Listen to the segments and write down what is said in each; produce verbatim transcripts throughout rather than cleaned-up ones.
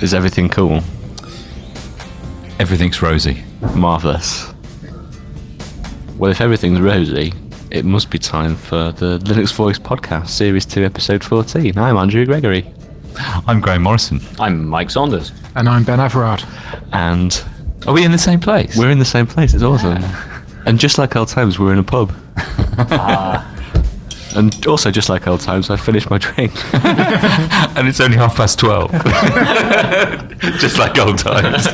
Is everything cool? Everything's rosy. Marvellous. Well, if everything's rosy, it must be time for the Linux Voice podcast, Series two, Episode fourteen. I'm Andrew Gregory. I'm Graham Morrison. I'm Mike Saunders. And I'm Ben Everard. And are we in the same place? We're in the same place, it's awesome. Yeah. And just like old times, we're in a pub. uh. And also, just like old times, I finished my drink. And it's only half past twelve. Just like old times.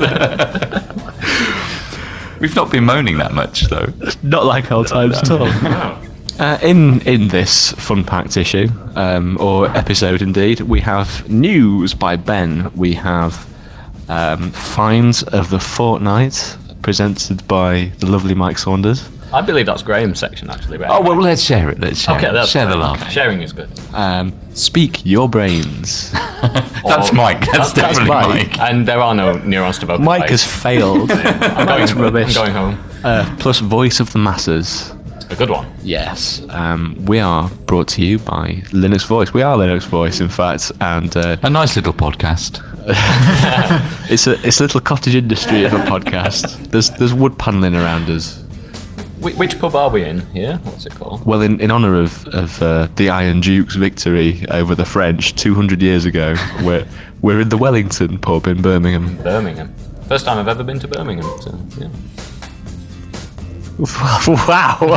We've not been moaning that much, though. Not like old times at all. Uh, in in this fun-packed issue, um, or episode indeed, we have news by Ben. We have um, finds of the fortnight presented by the lovely Mike Saunders. I believe that's Graham's section, actually. Right? Oh, well, let's share it. Let's share okay, it. That's share the fine. love. Okay. Sharing is good. Um, speak your brains. That's Or, Mike. That's, that's definitely Mike. Mike. And there are no neurons to vocalize. Mike has failed. I'm going, That's rubbish. I'm going home. Uh, plus voice of the masses. A good one. Yes. Um, we are brought to you by Linux Voice. We are Linux Voice, in fact, and uh, A nice little podcast. it's a it's a little cottage industry of a podcast. There's there's wood panelling around us. Wh- which pub are we in here? What's it called? Well, in, in honour of, of uh, the Iron Duke's victory over the French two hundred years ago, we're, we're in the Wellington pub in Birmingham. Birmingham. First time I've ever been to Birmingham. So, yeah. Wow,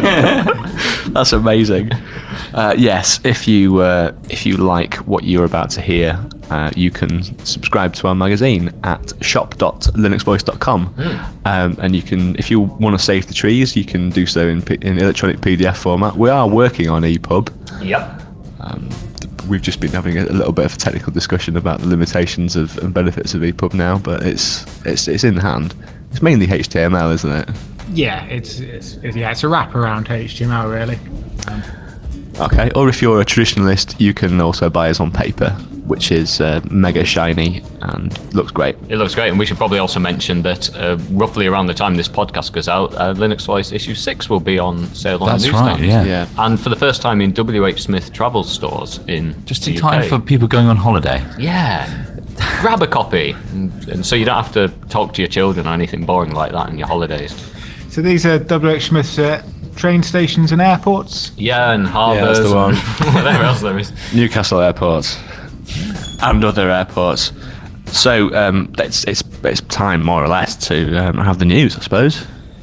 that's amazing. Uh, yes, if you uh, if you like what you're about to hear, uh, you can subscribe to our magazine at shop dot linux voice dot com, mm. um, and you can, if you want to save the trees, you can do so in P- in electronic P D F format. We are working on EPUB. Yep. Um, we've just been having a little bit of a technical discussion about the limitations of and benefits of EPUB now, but it's it's it's in hand. It's mainly H T M L, isn't it? Yeah, it's, it's, it's yeah, it's a wrap around H T M L, really. Um, Okay, or if you're a traditionalist, you can also buy us on paper, which is uh, mega shiny and looks great. It looks great, and we should probably also mention that uh, roughly around the time this podcast goes out, uh, Linux Voice issue six will be on sale on That's the right, newsstands. yeah. Yeah. And for the first time in W H Smith travel stores in Just the in time U K. for people going on holiday. Yeah. Grab a copy, and, and so you don't have to talk to your children or anything boring like that on your holidays. so these are W H Smith's uh, train stations and airports. Yeah, and harbours, that's the one. and whatever else there is. Newcastle Airport and other airports. So um, it's, it's it's time, more or less, to um, have the news, I suppose.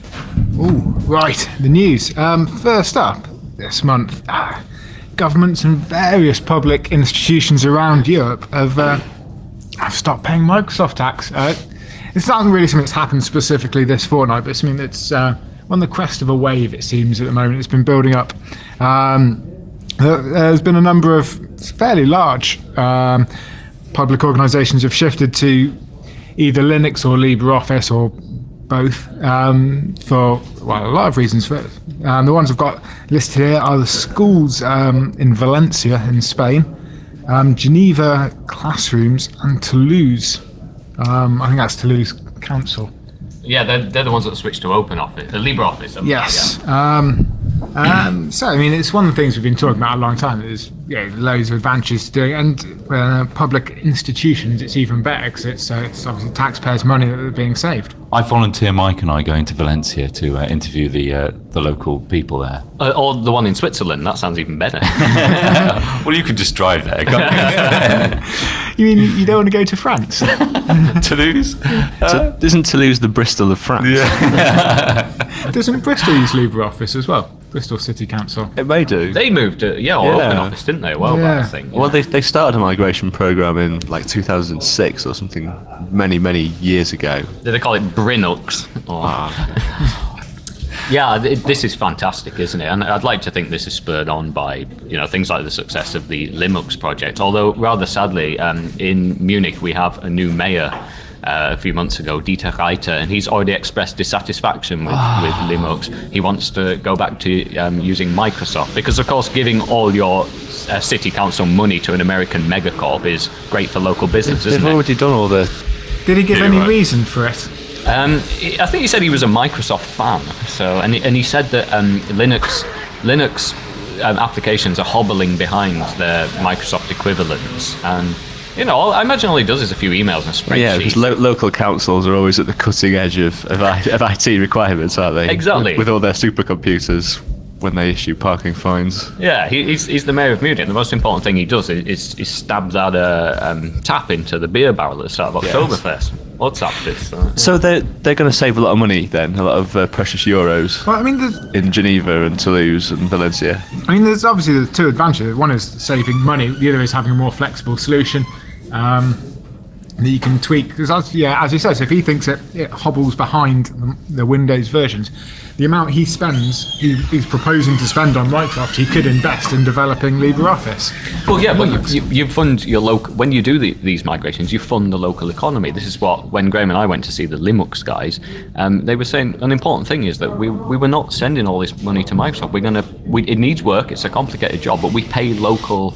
Ooh, right, the news. Um, first up, this month, ah, governments and various public institutions around Europe have, uh, have stopped paying Microsoft tax. Uh, it's not really something that's happened specifically this fortnight, but something that's uh, on the crest of a wave, it seems, at the moment. It's been building up. Um, there's been a number of fairly large um, public organisations have shifted to either Linux or LibreOffice or both um, for well a lot of reasons. For um, the ones I've got listed here are the schools um, in Valencia in Spain, um, Geneva Classrooms, and Toulouse. Um, I think that's Toulouse Council. Yeah, they're, they're the ones that switched to OpenOffice, the LibreOffice. haven't they? Yes. Um, um, so, I mean, it's one of the things we've been talking about a long time. There's you know, loads of advantages to doing it. And uh, public institutions, it's even better because it's, uh, it's obviously taxpayers' money that are being saved. I volunteer Mike and I going to Valencia to uh, interview the uh, the local people there. Uh, or the one in Switzerland, that sounds even better. Well, you could just drive there, can't You mean you don't want to go to France? you? Toulouse? So, isn't Toulouse the Bristol of France? Yeah. Doesn't Bristol use LibreOffice as well? Bristol City Council. It may do. They moved to, yeah, or Yeah. OpenOffice, didn't they? Well, Yeah. back, I think. Well, they they started a migration program in like two thousand six or something, many many years ago. Did they call it Brinux? Or... Yeah, th- this is fantastic, isn't it? And I'd like to think this is spurred on by, you know, things like the success of the Linux project. Although, rather sadly, um, in Munich we have a new mayor uh, a few months ago, Dieter Reiter, and he's already expressed dissatisfaction with, with Linux. He wants to go back to um, using Microsoft because, of course, giving all your uh, city council money to an American megacorp is great for local business, They've isn't it? already done all the. Did he give Yeah, any right. reason for it? Um, he- I think he said he was a Microsoft fan. So, and he, and he said that um, Linux Linux um, applications are hobbling behind their Microsoft equivalents, and You know, I imagine all he does is a few emails and spreadsheets. Yeah, because lo- local councils are always at the cutting edge of, of, I- of I T requirements, aren't they? Exactly. With, with all their supercomputers when they issue parking fines. Yeah, he, he's, he's the mayor of Munich. The most important thing he does is, is, is stabs out a um, tap into the beer barrel at the start of Yes. Oktoberfest. What's up this? Uh, So they're, they're going to save a lot of money then, a lot of uh, precious euros Well, I mean, there's, in Geneva and Toulouse and Valencia. I mean, there's obviously the two advantages. One is saving money. The other is having a more flexible solution um, that you can tweak. Because, as, yeah, as he says, if he thinks it, it hobbles behind the, the Windows versions, the amount he spends, he, he's proposing to spend on Microsoft, he could invest in developing LibreOffice. Well, yeah, but you, you, you fund your local. When you do the, these migrations, you fund the local economy. This is what when Graham and I went to see the Linux guys, um, they were saying an important thing is that we we were not sending all this money to Microsoft. We're gonna. We, it needs work. It's a complicated job, but we pay local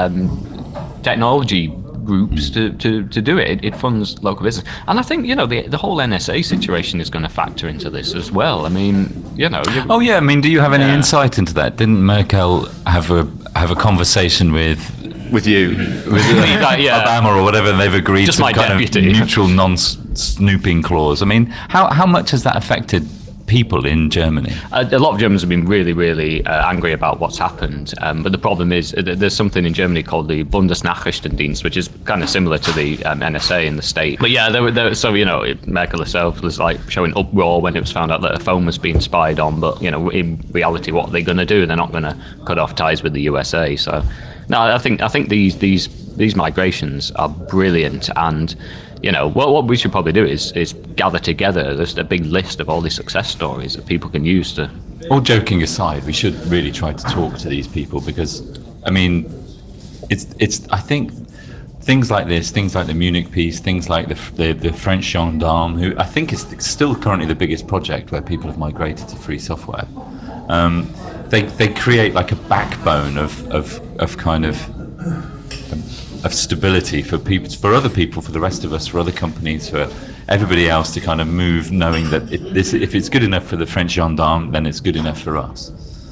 um, technology groups to, to, to do it. it. It funds local business, and I think you know the the whole N S A situation is going to factor into this as well. I mean, you know. you- Oh yeah, I mean, do you have any Yeah. insight into that? Didn't Merkel have a have a conversation with With you. with Uh, yeah. Obama or whatever, and they've agreed Just to my kind deputy. of mutual non-snooping clause? I mean, how how much has that affected people in Germany? A, a lot of Germans have been really, really uh, angry about what's happened. Um, but the problem is uh, there's something in Germany called the Bundesnachrichtendienst, which is kind of similar to the um, N S A in the state. But yeah, there were, there, so you know, it, Merkel herself was like showing uproar when it was found out that her phone was being spied on. But you know, in reality, what are they going to do? They're not going to cut off ties with the U S A. So no, I think I think these these these migrations are brilliant and. You know, what, what we should probably do is is gather together just a big list of all these success stories that people can use to. All joking aside, we should really try to talk to these people because, I mean, it's it's. I think things like this, things like the Munich piece, things like the the, the French gendarme, who I think is still currently the biggest project where people have migrated to free software. Um, they they create like a backbone of of of kind of. Um, of stability for people, for other people, for the rest of us, for other companies, for everybody else to kind of move, knowing that it, this, if it's good enough for the French gendarme, then it's good enough for us.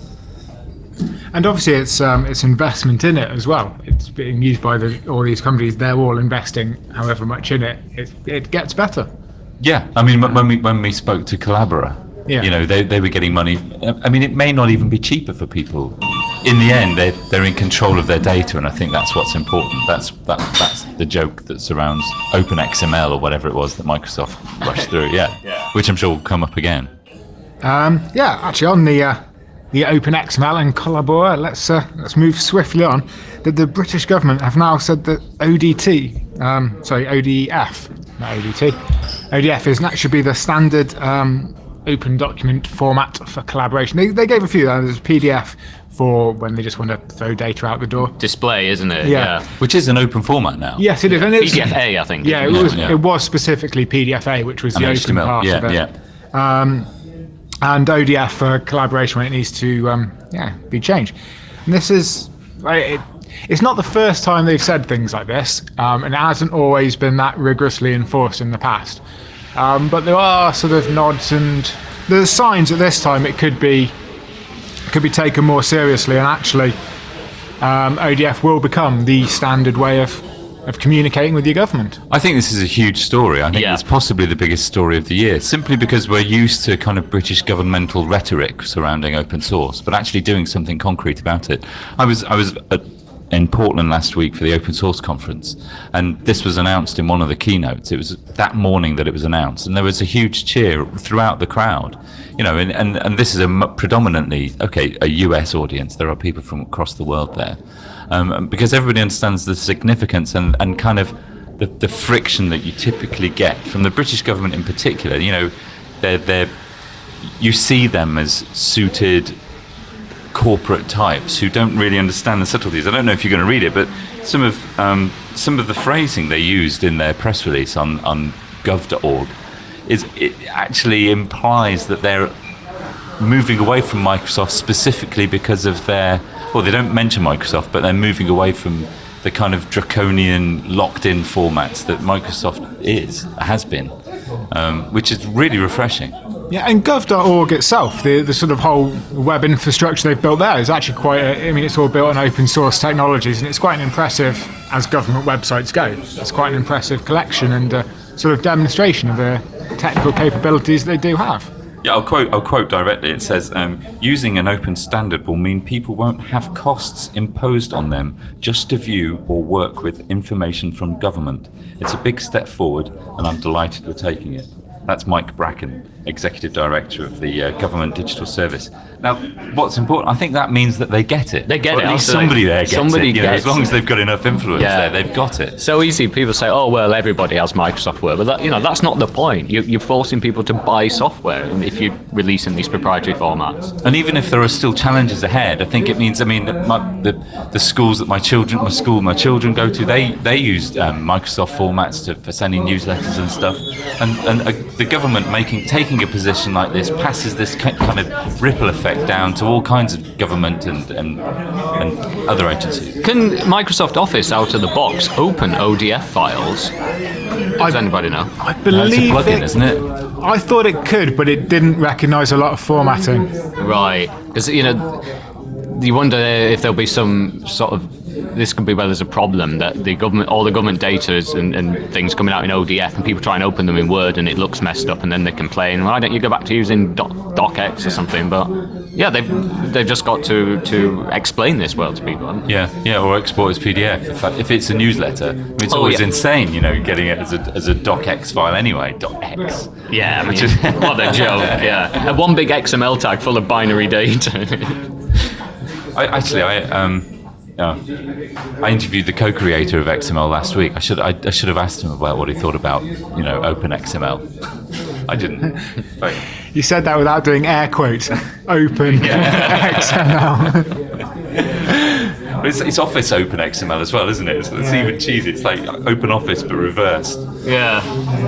And obviously, it's um, it's investment in it as well. It's being used by the, all these companies. They're all investing however much in it. It, it gets better. Yeah, I mean, when we when we spoke to Collabora, Yeah. you know, they they were getting money. I mean, it may not even be cheaper for people. In the end, they're they're in control of their data, and I think that's what's important. That's that that's the joke that surrounds OpenXML or whatever it was that Microsoft rushed through. Yeah, Yeah. which I'm sure will come up again. Um, yeah, actually, on the uh, the OpenXML and Collabora, let's uh, let's move swiftly on. That the British government have now said that O D T, um, sorry, O D F, not O D T, O D F is should be the standard um, open document format for collaboration. They, they gave a few. Uh, there's P D F for when they just want to throw data out the door. Display, isn't it? Yeah. Which is an open format now. Yes, it is. And P it's, D F A, I think. Yeah, it isn't was. Yeah. It was specifically P D F A, which was And the H T M L. open part Yeah, of it. yeah. Um, and O D F for collaboration when it needs to, um, yeah, be changed. And this is, like, it, it's not the first time they've said things like this, um, and it hasn't always been that rigorously enforced in the past. Um, but there are sort of nods and there's signs that this time it could be could be taken more seriously, and actually um, O D F will become the standard way of, of communicating with your government. I think this is a huge story. I think Yeah. it's possibly the biggest story of the year, simply because we're used to kind of British governmental rhetoric surrounding open source, but actually doing something concrete about it. I was I was at, in Portland last week for the open source conference, and this was announced in one of the keynotes. It was that morning that it was announced, and there was a huge cheer throughout the crowd. You know, and, and, and this is a m- predominantly, okay, a U S audience. There are people from across the world there. Um, because everybody understands the significance and, and kind of the, the friction that you typically get from the British government in particular. You know, they're, they're, you see them as suited corporate types who don't really understand the subtleties. I don't know if you're going to read it, but some of um, some of the phrasing they used in their press release on, on gov dot org is it actually implies that they're moving away from Microsoft specifically because of their, well, they don't mention Microsoft, but they're moving away from the kind of draconian locked-in formats that Microsoft is, has been, um, which is really refreshing. Yeah, and gov dot org itself, the, the sort of whole web infrastructure they've built there is actually quite, a, I mean, it's all built on open source technologies, and it's quite an impressive, as government websites go, it's quite an impressive collection and uh, sort of demonstration of the technical capabilities they do have. Yeah, I'll quote. I'll quote directly. It says, um, "Using an open standard will mean people won't have costs imposed on them just to view or work with information from government. It's a big step forward, and I'm delighted we're taking it." That's Mike Bracken, Executive Director of the uh, Government Digital Service. Now, what's important, I think that means that they get it. They get or it. At least absolutely. somebody there gets Somebody it. You know, gets as long as they've got enough influence Yeah. there, they've got it. So easy. People say, "Oh well, everybody has Microsoft Word," but that, you know that's not the point. You, you're forcing people to buy software if you're releasing these proprietary formats. And even if there are still challenges ahead, I think it means. I mean, my, the the schools that my children, my school, my children go to, they they use um, Microsoft formats to, for sending newsletters and stuff. And and uh, the government making taking a position like this passes this ki- kind of ripple effect down to all kinds of government and and, and other agencies. Can Microsoft Office out of the box open O D F files? Does anybody know? I It's a believe plugin, it, isn't it? I thought it could, but it didn't recognise a lot of formatting. Right, because you know, you wonder if there'll be some sort of. This could be where there's a problem that the government, all the government data is and, and things coming out in O D F, and people try and open them in Word, and it looks messed up, and then they complain. Why don't you go back to using doc, DocX or something? But yeah, they've they've just got to to explain this well to people. haven't they? Yeah, yeah, or export as P D F. If, if it's a newsletter, I mean, it's Oh, always yeah. insane, you know, getting it as a as a docx file anyway. Docx. Yeah, I mean, what a joke. Yeah, and one big X M L tag full of binary data. I actually, I um, yeah, I interviewed the co-creator of X M L last week. I should I, I should have asked him about what he thought about you know Open X M L. I didn't. But, You said that without doing air quotes. Open X M L. but it's, it's Office Open X M L as well, isn't it? It's, it's even cheesy. It's like Open Office but reversed. Yeah.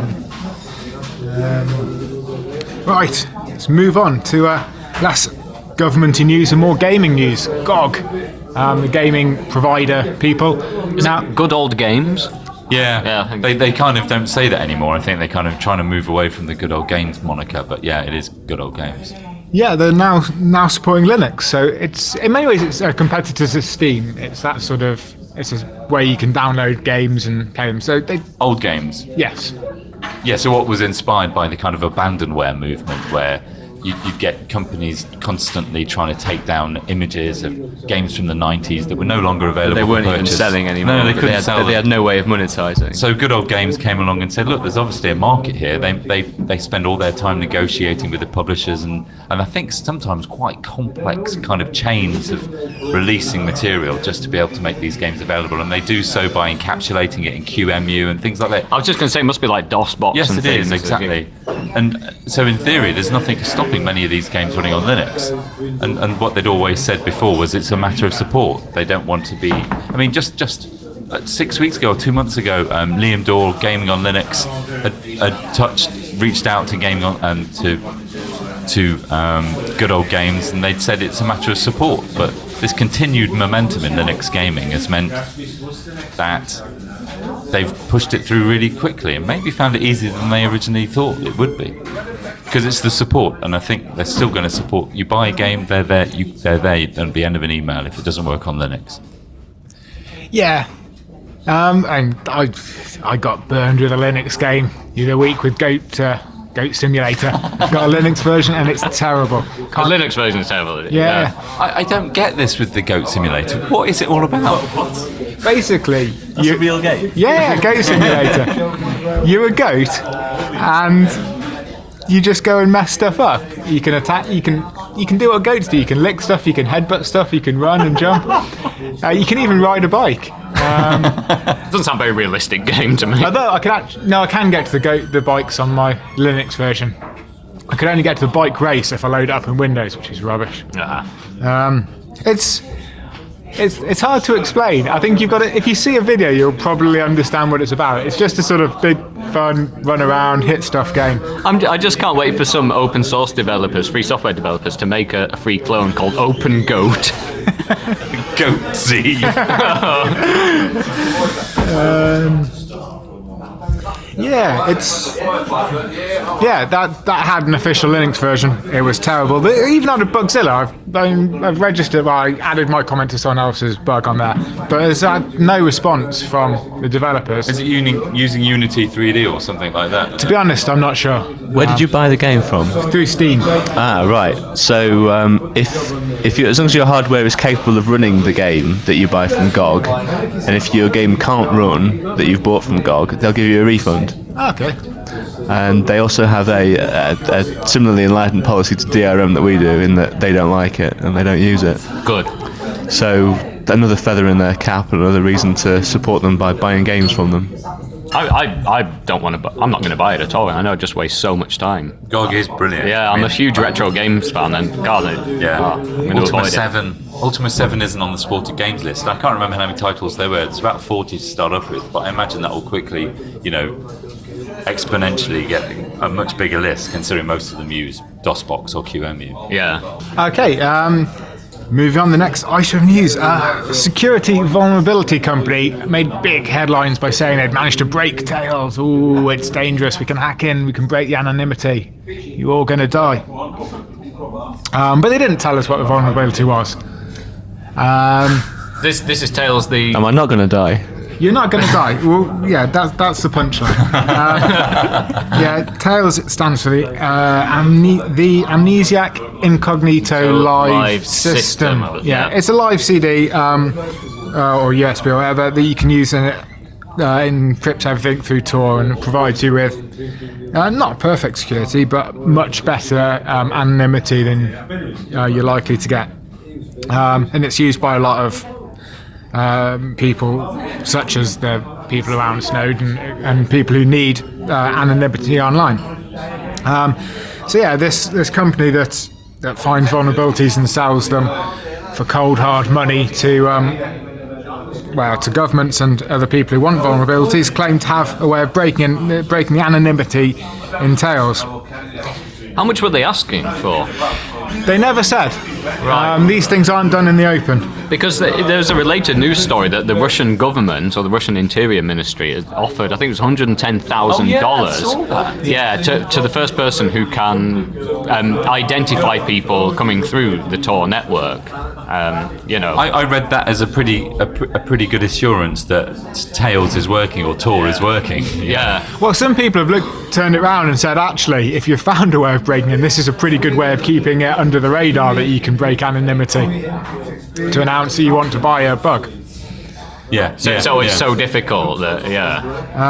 Right, let's move on to uh, less governmenty news and more gaming news. G O G, um, the gaming provider people. Is now, it good old games? Yeah, Yeah, I think- they they kind of don't say that anymore. I think they're kind of trying to move away from the Good Old Games moniker. But yeah, it is Good Old Games. yeah, they're now now supporting Linux. So it's in many ways it's a competitor to Steam. It's that sort of it's a way you can download games and play them. So they Old games. yes. Yeah, so what was inspired by the kind of abandonware movement where you'd, you'd get companies constantly trying to take down images of games from the nineties that were no longer available They weren't for even purchase. selling anymore. No, they but couldn't had, sell They them. had no way of monetizing. So Good Old Games came along and said, look, there's obviously a market here. They they, they spend all their time negotiating with the publishers and, and I think sometimes quite complex kind of chains of releasing material just to be able to make these games available. And they do so by encapsulating it in Q M U and things like that. I was just going to say it must be like DOSBox Yes, and it things. is, exactly. And uh, so in theory, there's nothing stopping many of these games running on Linux. And, and what they'd always said before was it's a matter of support. They don't want to be... I mean, just, just uh, six weeks ago or two months ago, um, Liam Dorr, Gaming on Linux, had, had touched, reached out to Gaming on... Um, to to um, Good Old Games, and they'd said it's a matter of support. But this continued momentum in Linux gaming has meant that they've pushed it through really quickly and maybe found it easier than they originally thought it would be. Because it's the support, and I think they're still going to support. You buy a game, they're there, you, they're there, and be end of an email if it doesn't work on Linux. Yeah. Um, and I I got burned with a Linux game the other week with Goat uh, Goat Simulator. Got a Linux version and it's terrible. The Can't, Linux version is terrible. isn't it? yeah. I, I don't get this with the Goat Simulator. What is it all about? Basically, That's you, a real game. yeah, yeah, Goat Simulator. You're a goat, and you just go and mess stuff up. You can attack. You can you can do what goats do. You can lick stuff. You can headbutt stuff. You can run and jump. Uh, you can even ride a bike. Um, It doesn't sound a very realistic game to me. although I can actually, no, I can get to the goat the bikes on my Linux version. I can only get to the bike race if I load it up in Windows, which is rubbish. Ah. Um, it's it's it's hard to explain. I think you've got to, if you see a video, you'll probably understand what it's about. It's just a sort of big, fun, run around, hit stuff game. I'm, I just can't wait for some open source developers, free software developers, to make a, a free clone called Open Goat. Goatsy. Yeah, it's yeah that that had an official Linux version. It was terrible. They even had a Bugzilla. I've I'm- I've registered. Well, I added my comment to someone else's bug on there, but there's had no response from the developers. Is it uni- using Unity three D or something like that? To be honest, I'm not sure. Where did you buy the game from? Through Steam. Ah, right. So um, if if you, as long as your hardware is capable of running the game that you buy from G O G, and if your game can't run that you've bought from G O G, they'll give you a refund. Okay. And they also have a, a, a similarly enlightened policy to D R M that we do, in that they don't like it and they don't use it. Good. So another feather in their cap, and another reason to support them by buying games from them. I, I, I don't want to. I'm not going to buy it at all. I know it just wastes so much time. G O G is brilliant. Yeah, I'm a huge retro games fan, and God, it, Yeah, oh, I'm going to Ultima avoid it. Seven. Ultima Seven isn't on the sported games list. I can't remember how many titles there were. There's about forty to start off with, but I imagine that will quickly, you know, exponentially get a much bigger list, considering most of them use DOSBox or Q M U. Yeah. Okay. Um, moving on, the next item of news. Uh, security vulnerability company made big headlines by saying they'd managed to break Tails. Ooh, it's dangerous. We can hack in. We can break the anonymity. You're all going to die. Um, but they didn't tell us what the vulnerability was. Um, This this is Tails the. Am I not going to die? You're not going to die. Well, yeah, that's that's the punchline. Uh, yeah, Tails stands for the uh, amne- the Amnesiac Incognito Live, Live System. System, Yeah, yeah. it's a live C D um, uh, or U S B or whatever that you can use, and it uh, encrypts everything through Tor and provides you with uh, not perfect security, but much better um, anonymity than uh, you're likely to get. Um, and it's used by a lot of um, people, such as the people around Snowden and people who need uh, anonymity online. Um, so yeah, this this company that that finds vulnerabilities and sells them for cold hard money to um, well to governments and other people who want vulnerabilities claim to have a way of breaking in, breaking the anonymity in Tails. How much were they asking for? They never said. Right. Um, these things aren't done in the open. Because the, there's a related news story that the Russian government or the Russian Interior Ministry has offered, I think it was one hundred ten thousand dollars. Oh, yeah, I saw that. Yeah, to, to the first person who can um, identify people coming through the Tor network. Um, you know, I, I read that as a pretty a, pr- a pretty good assurance that Tails is working or Tor is working. yeah. Well, some people have looked, turned it around and said, actually, if you've found a way of breaking in, this is a pretty good way of keeping it under the radar that you can break anonymity to announce that you want to buy a bug. Yeah. So yeah, it's always yeah. so difficult that, yeah.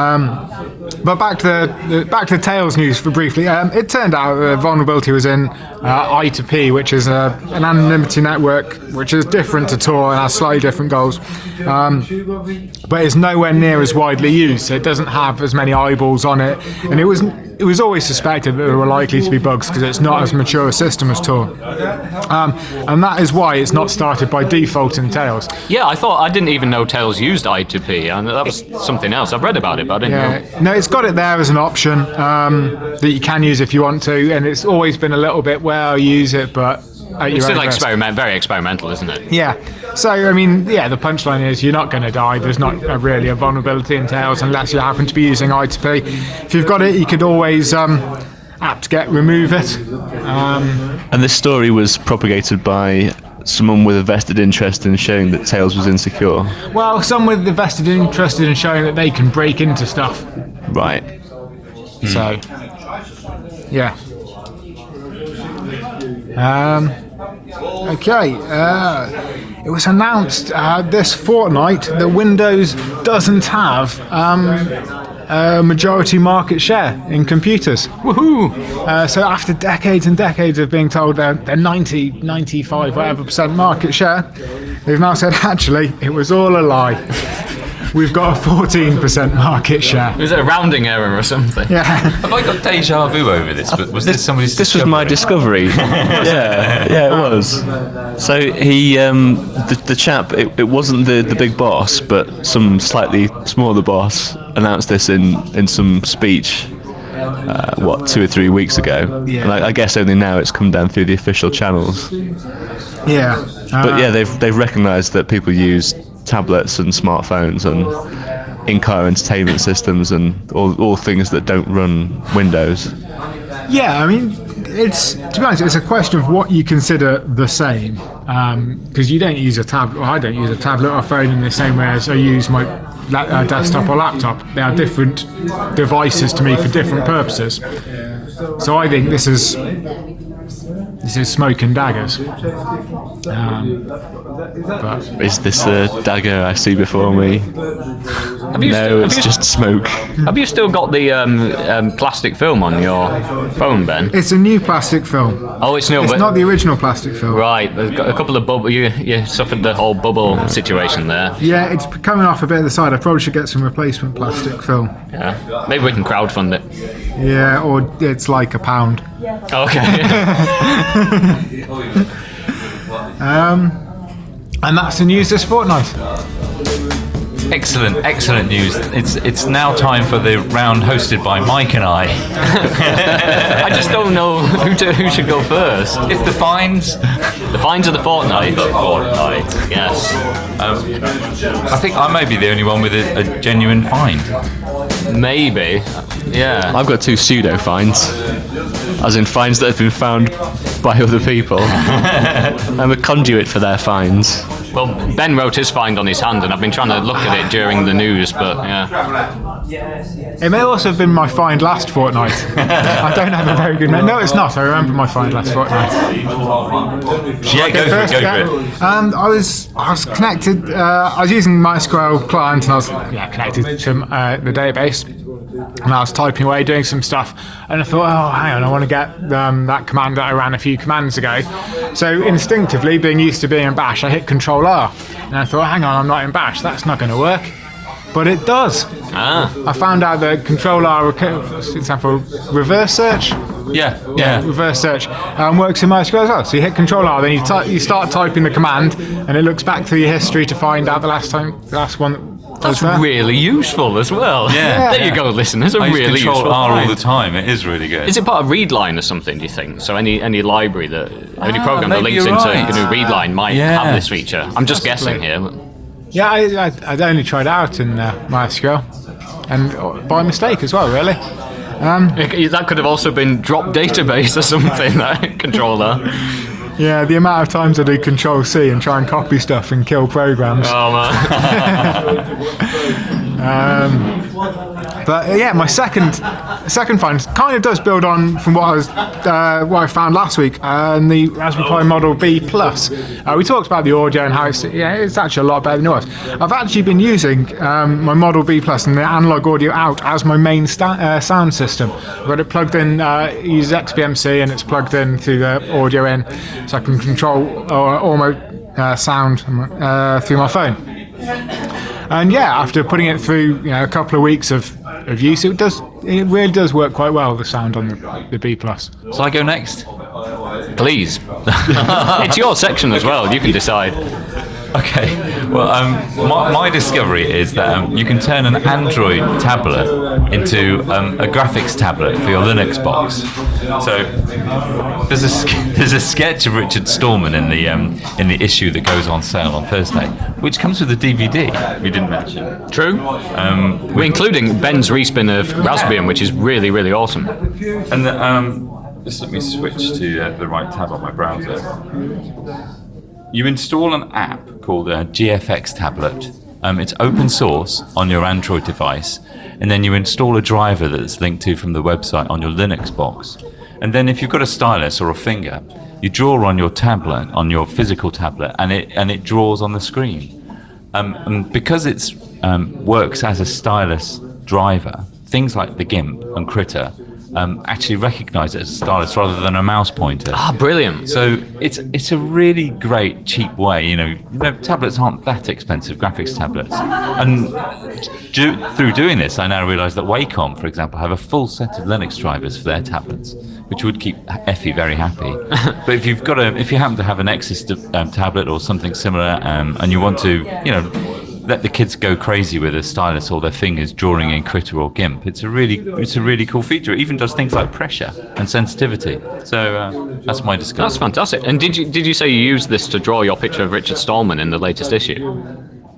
But back to the, the back to Tails news for briefly. Um, it turned out the vulnerability was in uh, I two P, which is a, an anonymity network which is different to Tor and has slightly different goals, um, but it's nowhere near as widely used. So it doesn't have as many eyeballs on it, and it was it was always suspected that there were likely to be bugs because it's not as mature a system as Tor, um, and that is why it's not started by default in Tails. Yeah, I thought, I didn't even know Tails used I two P, and that was something else. I've read about it, but I didn't know. Yeah, no, it's got it there as an option um, that you can use if you want to, and it's always been a little bit, well, use it, but at your It's own still risk. experiment, very experimental, isn't it? Yeah. So, I mean, yeah, the punchline is you're not going to die. There's not a, really a vulnerability in Tails unless you happen to be using I two P. If you've got it, you could always um, apt-get remove it. Um, And this story was propagated by someone with a vested interest in showing that Tails was insecure. well, some with the vested interest in showing that they can break into stuff. Right. So, yeah. Um, okay. Uh, it was announced uh, this fortnight that Windows doesn't have um, a majority market share in computers. Woohoo! Uh, so after decades and decades of being told they're, they're ninety, ninety-five, whatever percent market share, they've now said actually it was all a lie. We've got a fourteen percent market share. Was it a rounding error or something? Yeah. Have I got deja vu over this? But was this, somebody's? This was my discovery. yeah, yeah, it was. So he, um, the, the chap, it, it wasn't the, the big boss, but some slightly smaller boss announced this in, in some speech. Uh, what, two or three weeks ago? Yeah. And I, I guess only now it's come down through the official channels. Yeah. But yeah, they've they've recognised that people use tablets and smartphones, and in-car entertainment systems and all, all things that don't run Windows. Yeah, I mean, it's to be honest, it's a question of what you consider the same. Because you don't use a tablet, or I don't use a tablet or phone in the same way as I use my la- uh, desktop or laptop. They are different devices to me for different purposes. So I think this is this is smoke and daggers. Um, but Is this a dagger I see before me? Have you No, st- it's have you, just smoke. Have you still got the um, um, plastic film on your phone, Ben? it's a new plastic film. Oh, it's new. It's but- not the original plastic film. Right, there's got a couple of bubble. You you suffered the whole bubble situation there. Yeah, it's coming off a bit of the side. I probably should get some replacement plastic film. Yeah. Maybe we can crowdfund it. Yeah, or it's like a pound. Okay. And that's the news this fortnight. Excellent, excellent news. It's it's now time for the round hosted by Mike and I. I just don't know who to, who should go first. It's the fines. The fines of the fortnight. The fortnight. Yes. I think I may be the only one with a, a genuine find. Maybe. Yeah. I've got two pseudo finds, as in finds that have been found by other people. I'm a conduit for their finds. Well, Ben wrote his find on his hand, and I've been trying to look at it during the news, but yeah. It may also have been my find last fortnight. I don't have a very good memory. No, it's not. I remember my find last fortnight. Yeah, go for it, First, go yeah, for it. um, I was I was connected. Uh, I was using MySQL client, and I was yeah connected to uh, the database. And I was typing away, doing some stuff, and I thought, oh, hang on, I want to get um, that command that I ran a few commands ago. So instinctively, being used to being in Bash, I hit Control R, and I thought, hang on, I'm not in Bash. That's not going to work. But it does. Ah. I found out that Control R, for example, reverse search. Yeah, yeah. Reverse search um, works in MySQL as well. So you hit Control R, then you, ty- you start typing the command, and it looks back through your history to find out the last time, the last one that was That's there. really useful as well. Yeah. There you go, listeners. A I use really Control useful R all find. the time. It is really good. Is it part of Readline or something, do you think? So any any library that, any Ah, program that maybe links you're into right. you know, Readline might Yeah. have this feature. I'm just guessing here. But Yeah, I, I, I'd only tried it out in uh, MySQL, and uh, by mistake as well, really. it- that could have also been drop database or something, that controller. Yeah, the amount of times I do Control C and try and copy stuff and kill programs. Oh, man. But uh, yeah, my second second find kind of does build on from what I was uh, what I found last week uh, and the Raspberry Pi Model B Plus. Uh, we talked about the audio and how it's yeah it's actually a lot better than it was. I've actually been using um, my Model B Plus and the analog audio out as my main sta- uh, sound system. I've got it plugged in, uh, it uses X B M C and it's plugged in through the audio in, so I can control uh, all my uh, sound uh, through my phone. And yeah, after putting it through, you know, a couple of weeks of, of use, it does it really does work quite well. The sound on the, the B Plus. Shall I go next? Please. It's your section as well. You can decide. Okay. Well, um, my, my discovery is that um, you can turn an Android tablet into um, a graphics tablet for your Linux box. So there's a sk- there's a sketch of Richard Stallman in the um, in the issue that goes on sale on Thursday, which comes with a D V D. We didn't mention. True. Um, We're including Ben's respin of Raspbian, which is really, really awesome. and the, um, just let me switch to uh, the right tab on my browser. You install an app called uh, G F X Tablet. Um, it's open source on your Android device, and then you install a driver that's linked to from the website on your Linux box. And then if you've got a stylus or a finger, you draw on your tablet, on your physical tablet, and it and it draws on the screen. Um, and because it um, works as a stylus driver, things like the GIMP and Critter um, actually recognise it as a stylus rather than a mouse pointer. Ah, brilliant. So it's it's a really great cheap way. You know, you know tablets aren't that expensive, graphics tablets. And do, through doing this, I now realise that Wacom, for example, have a full set of Linux drivers for their tablets, which would keep Effie very happy. But if you've got a, if you happen to have an Nexus um, tablet or something similar, um, and you want to, you know, let the kids go crazy with a stylus or their fingers drawing in Critter or GIMP, it's a really, it's a really cool feature. It even does things like pressure and sensitivity. So uh, that's my discovery. That's fantastic. And did you did you say you used this to draw your picture of Richard Stallman in the latest issue?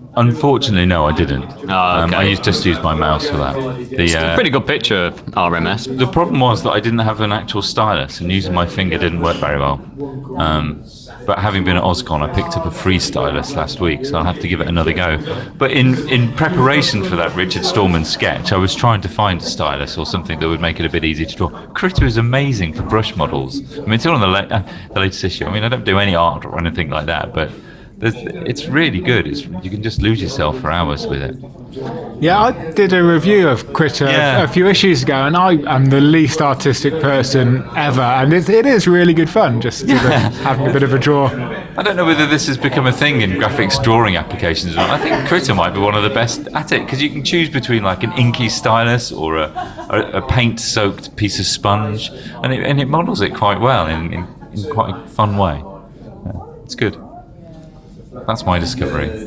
Unfortunately, no, I didn't. Oh, um, I okay. used, just used my mouse for that. The, uh, Pretty good picture of R M S. the problem was that I didn't have an actual stylus, and using my finger didn't work very well. Um, but having been at OSCON, I picked up a free stylus last week, so I'll have to give it another go. But in, in preparation for that Richard Stallman sketch, I was trying to find a stylus or something that would make it a bit easier to draw. Critter is amazing for brush models. I mean, it's all on the, la- uh, the latest issue. I mean, I don't do any art or anything like that, but there's, it's really good. It's, you can just lose yourself for hours with it. Yeah, I did a review of Critter Yeah. a few issues ago, and I am the least artistic person ever, and it, it is really good fun just sort of having a bit of a draw. I don't know whether this has become a thing in graphics drawing applications or not. I think Critter might be one of the best at it, because you can choose between like an inky stylus or a, a, a paint-soaked piece of sponge, and it, and it models it quite well in, in, in quite a fun way. Yeah, it's good. That's my discovery.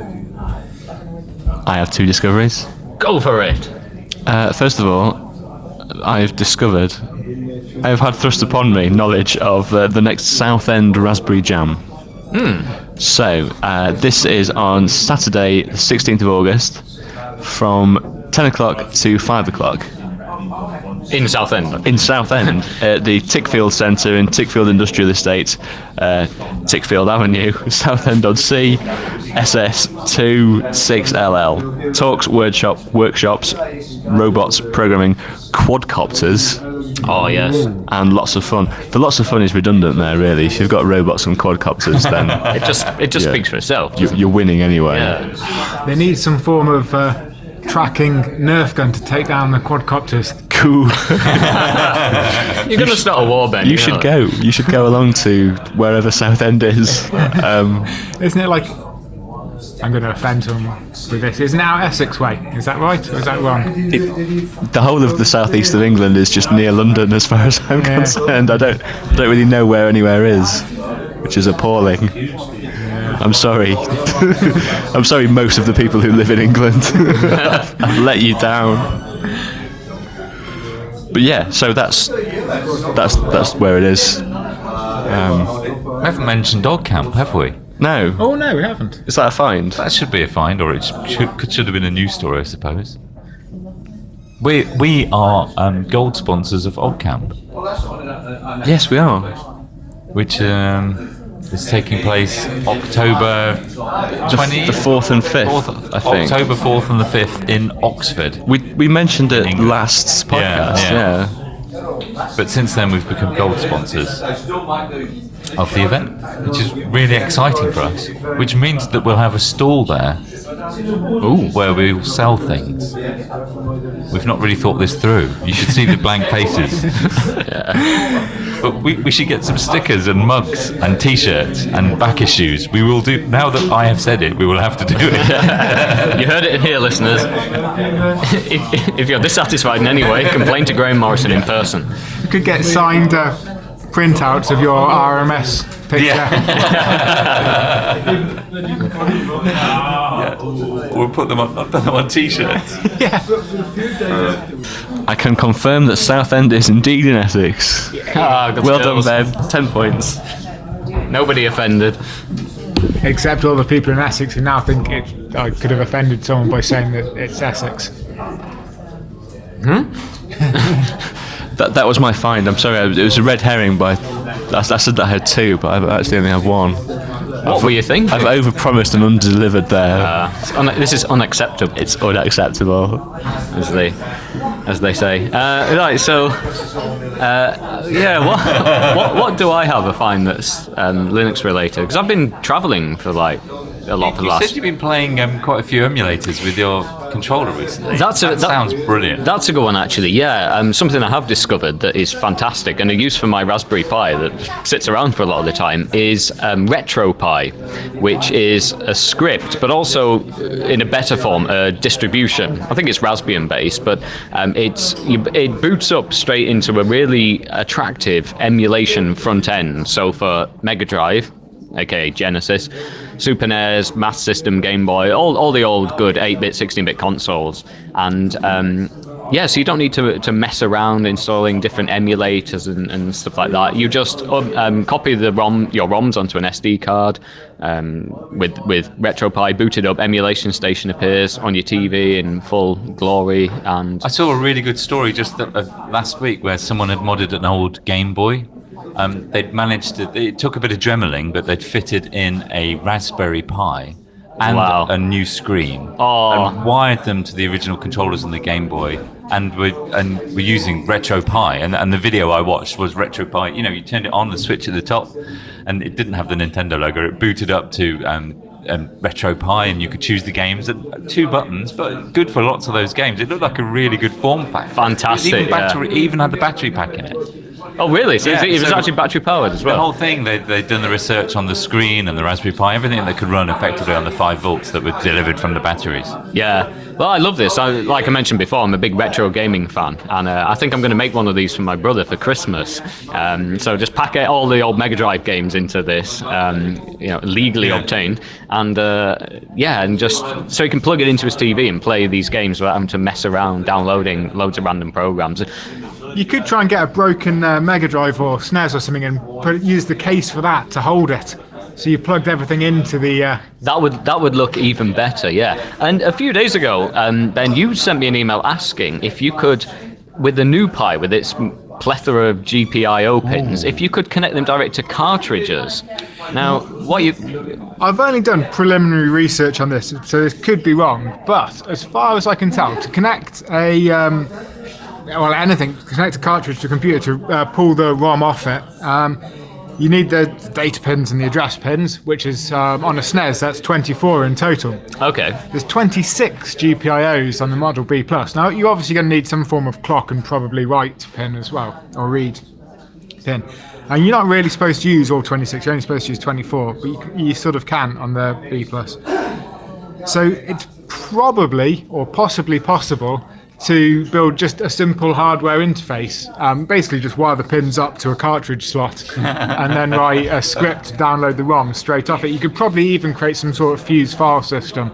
I have two discoveries. Go for it. Uh, first of all, I've discovered, I have had thrust upon me knowledge of uh, the next Southend Raspberry Jam. So, uh, this is on Saturday, the sixteenth of August, from ten o'clock to five o'clock. In Southend. In Southend, at the Tickfield Centre in Tickfield Industrial Estate, uh, Tickfield Avenue, Southend-on-Sea, S S two six L L. Talks, workshop, workshops, robots, programming, quadcopters, Oh, yes. and lots of fun. The lots of fun is redundant there, really. If you've got robots and quadcopters, then It just it just Yeah. speaks for itself. you- you're winning anyway. Yeah. They need some form of uh, tracking Nerf gun to take down the quadcopters. Cool. You're going to start a war, Ben. You should go. You should go along to wherever Southend is. Um, Isn't it like... I'm going to offend someone with this. Isn't it out Essex way? Is that right, or is that wrong? the whole of the southeast of England is just near London, as far as I'm Yeah. concerned. I don't, I don't really know where anywhere is, which is appalling. I'm sorry. I'm sorry, most of the people who live in England. I've, I've let you down. But yeah, so that's that's that's where it is. Um, We haven't mentioned Dog Camp, have we? no, Oh, no, we haven't. is that a find? That should be a find, or it should, could, should have been a news story, I suppose. We we are um, gold sponsors of Old Camp, Yes, we are. which um, is taking place October twentieth, The fourth and fifth, I think. October fourth and the fifth in Oxford. We we mentioned it England. last Yeah, podcast. yeah. Yeah. But since then, we've become gold sponsors of the event, which is really exciting for us. Which means that we'll have a stall there, ooh, where we'll sell things. We've not really thought this through. You should see the blank faces. But we, we should get some stickers and mugs and T-shirts and back issues. We will do. Now that I have said it, we will have to do it. You heard it in here, listeners. if, if you're dissatisfied in any way, complain to Graham Morrison in person. You could get signed uh, printouts of your R M S picture. We'll put them on, put them on T-shirts. I can confirm that Southend is indeed in Essex. Ah, good Well skills. done, Ben. Ten points. Nobody offended. Except all the people in Essex who now think it, I could have offended someone by saying that it's Essex. That that was my find. I'm sorry. I- It was a red herring, but I, I said that I had two, but I actually only have one. What were you thinking? I've overpromised and undelivered there. Uh, it's un- this is unacceptable, It's unacceptable. as they, as they say. Uh, right, so, uh, yeah, what, what what do I have a find that's um, Linux related? Because I've been travelling for like a lot for the You last. said you've been playing um, quite a few emulators with your controller recently. That's a- that that- sounds brilliant. That's a good one, actually. Yeah, um, something I have discovered that is fantastic, and a use for my Raspberry Pi that sits around for a lot of the time is um, RetroPie, which is a script, but also uh, in a better form, a distribution. I think it's Raspbian based, but um, it's you, it boots up straight into a really attractive emulation front end. So for Mega Drive, aka Genesis, Super N E S, Master System, Game Boy, all all the old good eight-bit, sixteen-bit consoles, and um, yeah, so you don't need to to mess around installing different emulators and, and stuff like that. You just um, um, copy the ROM your ROMs onto an S D card. Um, with with RetroPie booted up, Emulation Station appears on your T V in full glory. And I saw a really good story just uh, last week where someone had modded an old Game Boy. Um, they'd managed to. It took a bit of dremeling, but they'd fitted in a Raspberry Pi and Wow. a new screen, Oh. and wired them to the original controllers on the Game Boy. And we're and we're using RetroPie, and and the video I watched was RetroPie. You know, you turned it on, the switch at the top, and it didn't have the Nintendo logo. It booted up to um, um, RetroPie, and you could choose the games. And two buttons, but good for lots of those games. It looked like a really good form factor. Fantastic, It even, battery, yeah. even had the battery pack in it. oh, really? So Yeah, it was so- actually battery powered as The well. whole thing, they, they'd done the research on the screen and the Raspberry Pi, everything that could run effectively on the five volts that were delivered from the batteries. Yeah, well, I love this. I, like I mentioned before, I'm a big retro gaming fan, and uh, I think I'm going to make one of these for my brother for Christmas. Um, so just pack it- all the old Mega Drive games into this, um, you know, legally Yeah. obtained, and uh, yeah, and just so he can plug it into his T V and play these games without having to mess around downloading loads of random programs. You could try and get a broken uh, Mega Drive or S N E S or something and put, use the case for that to hold it. So you plugged everything into the... Uh, That would that would look even better, yeah. And a few days ago, um, Ben, you sent me an email asking if you could, with the new Pi, with its plethora of G P I O pins, if you could connect them direct to cartridges. Now, what you... I've only done preliminary research on this, so this could be wrong. But as far as I can tell, to connect a... Um, well, anything, connect a cartridge to a computer to uh, pull the ROM off it, um, you need the data pins and the address pins, which is um, on a S N E S, that's twenty-four in total. Okay. There's twenty-six G P I Os on the Model B Plus. Now, you're obviously going to need some form of clock and probably write pin as well, or read pin. And you're not really supposed to use all twenty-six, you're only supposed to use twenty-four, but you, you sort of can on the B Plus. So it's probably, or possibly possible, to build just a simple hardware interface, um, basically just wire the pins up to a cartridge slot and then write a script to download the ROM straight off it. You could probably even create some sort of fused file system.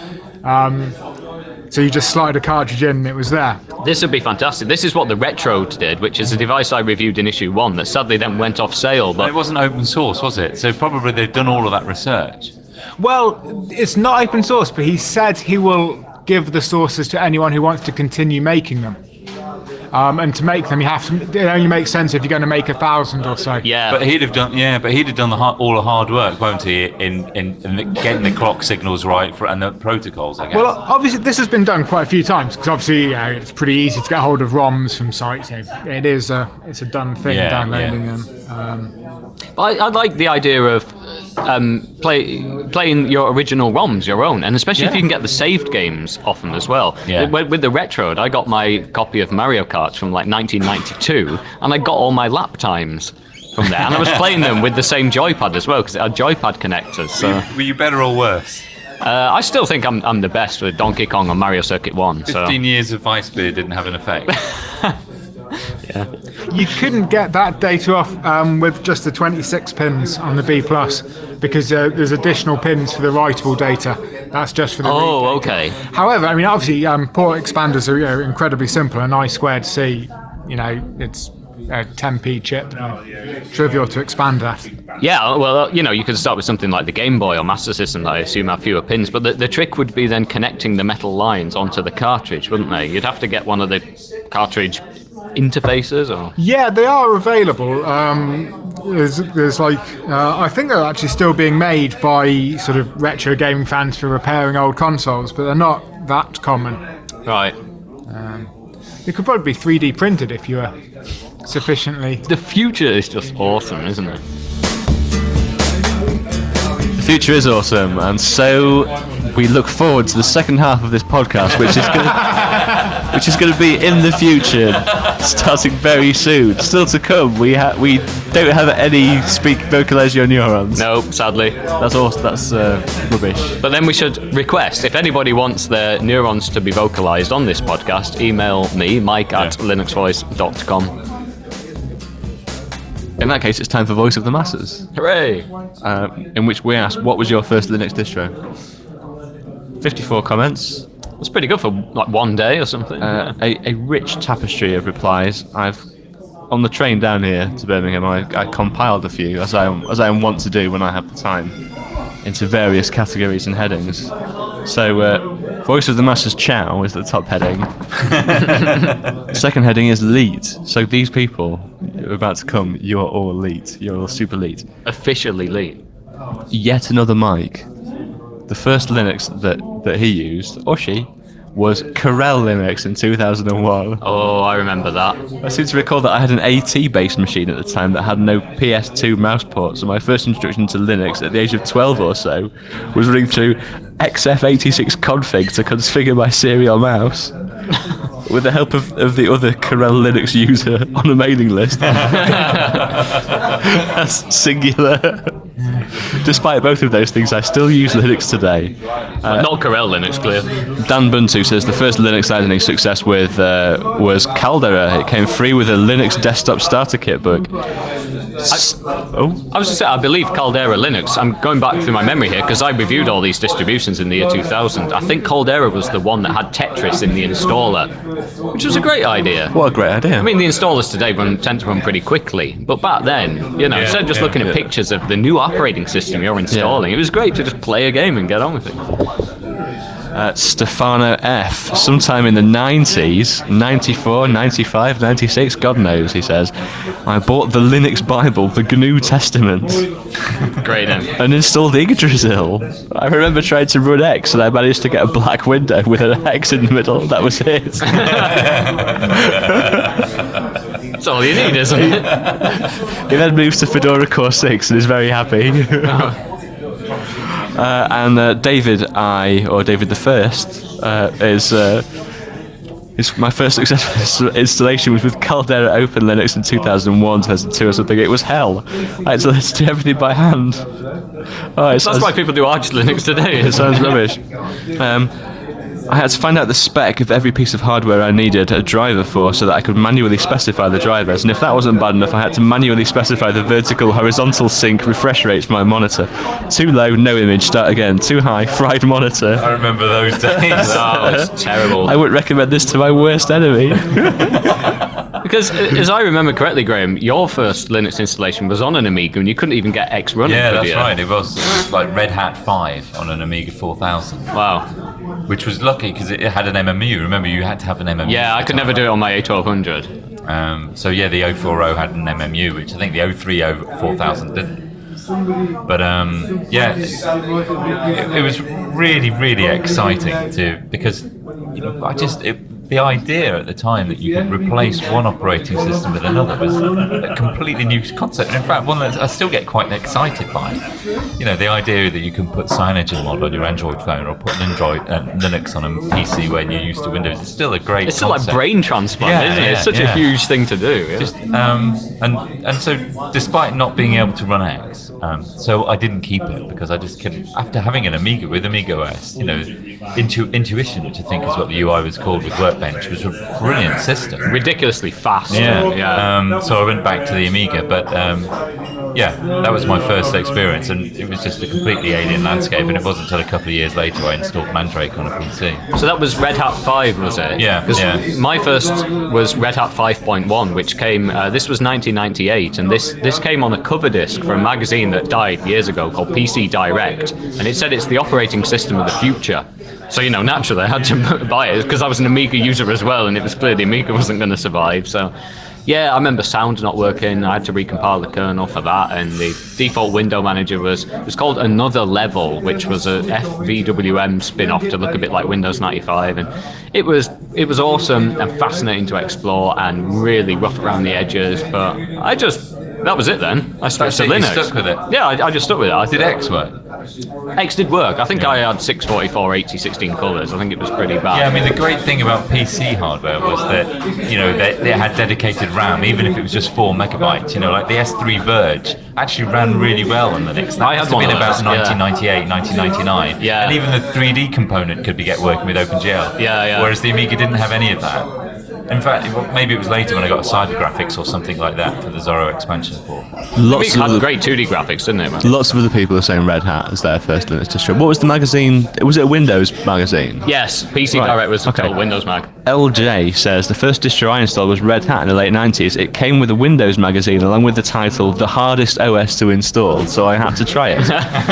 Um, so you just slide a cartridge in and it was there. This would be fantastic. This is what the Retro did, which is a device I reviewed in issue one that sadly then went off sale. But it But wasn't open source, was it? So probably they've done all of that research. Well, it's not open source, but he said he will give the sources to anyone who wants to continue making them. Um, and to make them, you have to. It only makes sense if you're going to make a thousand or so. yeah, But he'd have done, yeah. But he'd have done the hard, all the hard work, won't he? In, in in getting the clock signals right for and the protocols, I guess. Well, obviously, this has been done quite a few times because obviously, yeah, it's pretty easy to get hold of ROMs from sites. You know, it is a it's a done thing Yeah, downloading yeah. them. Um, I, I like the idea of um, play, playing your original ROMs, your own, and especially if Yeah. you can get the saved games off them as well. Yeah. With, with the Retro, I got my copy of Mario Kart from like nineteen ninety-two, and I got all my lap times from there, and I was playing them with the same joypad as well because it had joypad connectors. So were you better or worse? uh, I still think I'm I'm the best with Donkey Kong on Mario Circuit One. So Fifteen years of Vice Beard didn't have an effect. you couldn't get that data off um, with just the twenty-six pins on the B Plus because uh, there's additional pins for the writable data. That's just for the. oh, read data. okay. However, I mean, obviously, um, port expanders are you know, incredibly simple. An I squared C, you know, it's a ten p chip. Trivial to expand that. Yeah, well, you know, you could start with something like the Game Boy or Master System that I assume have fewer pins, but the, the trick would be then connecting the metal lines onto the cartridge, wouldn't they? You'd have to get one of the cartridge interfaces, or Yeah, they are available. Um, there's, there's like, uh, I think they're actually still being made by sort of retro gaming fans for repairing old consoles, but they're not that common. right. They could probably be three D printed if you were sufficiently. The future is just awesome, isn't it? The future is awesome, and so we look forward to the second half of this podcast, which is going which is going to be in the future, starting very soon. Still to come, we ha- we don't have any speak vocalizer neurons. No, sadly. That's awesome. That's uh, rubbish. But then we should request, if anybody wants their neurons to be vocalized on this podcast, email me, mike at linuxvoice dot com. In that case, it's time for Voice of the Masses, Hooray! uh, in which we asked, what was your first Linux distro? fifty-four comments, It's pretty good for like one day or something. uh, a, a rich tapestry of replies. I've, on the train down here to Birmingham, I, I compiled a few, as I as I want to do when I have the time, into various categories and headings. So, uh, Voice of the Masses Chow is the top heading. Second heading is elite. So these people who are about to come, you're all elite. You're all super elite. Officially lead. Yet another mic. The first Linux that, that he used, or she, was Corel Linux in two thousand one. Oh, I remember that. I seem to recall that I had an AT-based machine at the time that had no P S two mouse port, so my first introduction to Linux at the age of twelve or so was running through X F eighty-six config to configure my serial mouse with the help of, of the other Corel Linux user on a mailing list. That's singular. Despite both of those things, I still use Linux today. Uh, Not Corel Linux, clear. Dan Buntu says the first Linux I had any success with uh, was Caldera. It came free with a Linux desktop starter kit book. S- oh, I was going to say, I believe Caldera Linux. I'm going back through my memory here because I reviewed all these distributions in the year two thousand. I think Caldera was the one that had Tetris in the installer, which was a great idea. what a great idea. I mean, the installers today run, tend to run pretty quickly, but back then, you know, instead of just yeah, looking at pictures of the new operating system you're installing, it was great to just play a game and get on with it. Uh, Stefano F. Sometime in the nineties, ninety-four, ninety-five, ninety-six, God knows, he says, I bought the Linux Bible, the G N U Testament, Great name. and installed Yggdrasil. I remember trying to run X and I managed to get a black window with an X in the middle. That was it. That's all you need, isn't it? He then moves to Fedora Core six and is very happy. uh, and uh, David I, or David the First, uh, is uh, is my first successful installation was with Caldera Open Linux in two thousand one, two thousand two or something. It was hell. I had to let's do everything by hand. Oh, it That's sounds, why people do Arch Linux today. it sounds rubbish. Um, I had to find out the spec of every piece of hardware I needed a driver for so that I could manually specify the drivers, and if that wasn't bad enough I had to manually specify the vertical horizontal sync refresh rate for my monitor. Too low, no image, start again. Too high, fried monitor. I remember those days. Oh, it's terrible. I wouldn't recommend this to my worst enemy. Because, uh, as I remember correctly, Graham, your first Linux installation was on an Amiga and you couldn't even get X running. Yeah, could that's you? right. It was, it was like Red Hat five on an Amiga four thousand, Wow. which was lucky because it had an M M U. Remember, you had to have an M M U. Yeah, I could never do it on my A twelve hundred. Um, so yeah, the oh forty had an M M U, which I think the oh thirty four thousand didn't. But um, yeah, it, it, it was really, really exciting to because you know I just it, the idea at the time that you could replace one operating system with another was a completely new concept. And in fact, one that I still get quite excited by. You know, the idea that you can put CyanogenMod on your Android phone or put an Android uh, Linux on a P C when you're used to Windows. It's still a great. It's still like concept. brain transplant, Yeah, isn't it? yeah, It's such yeah. a huge thing to do. Yeah. Just, um, and and so, despite not being able to run X, um, so I didn't keep it because I just couldn't. After having an Amiga with Amiga O S, you know, Intu- Intuition, which I think is what the U I was called with Workbench, was a brilliant system. Ridiculously fast. Yeah, yeah. Um, so I went back to the Amiga, but um, yeah, that was my first experience, and it was just a completely alien landscape. And it wasn't until a couple of years later I installed Mandrake on a P C. So that was Red Hat five, was it? Yeah, 'Cause yeah. my first was Red Hat five point one, which came. Uh, this was nineteen ninety-eight, and this this came on a cover disc for a magazine that died years ago called P C Direct, and it said it's the operating system of the future. So you know, naturally, I had to buy it because I was an Amiga user as well, and it was clear the Amiga wasn't going to survive. So. Yeah, I remember sound not working. I had to recompile the kernel for that, and the default window manager was it was called Another Level, which was a F V W M spin-off to look a bit like Windows ninety-five, and it was it was awesome and fascinating to explore and really rough around the edges. But I just that was it then. I switched That's to it, you Linux. stuck with it? Yeah, I, I just stuck with it. I Did X work? X did work. I think I had six forty-four, eighty, sixteen colours. I think it was pretty bad. Yeah, I mean the great thing about P C hardware was that you know they, they had dedicated RAM, even if it was just four megabytes. You know, like the S three Verge actually ran really well on Linux. That I had must have one been of about those, yeah. nineteen ninety-eight, nineteen ninety-nine. Yeah. And even the three D component could be get working with OpenGL. Yeah, yeah. Whereas the Amiga didn't have any of that. In fact, it- maybe it was later when I got Cyber Graphics or something like that for the Zorro expansion port. Lots It of had other, great two D graphics, didn't it, man? lots of other people are saying Red Hat as their first Linux distro. What was the magazine? Was it a Windows magazine? Yes, P C Right, Direct was okay. called Windows Mag. L J says the first distro I installed was Red Hat in the late nineties. It came with a Windows magazine along with the title "The Hardest O S to Install," so I had to try it.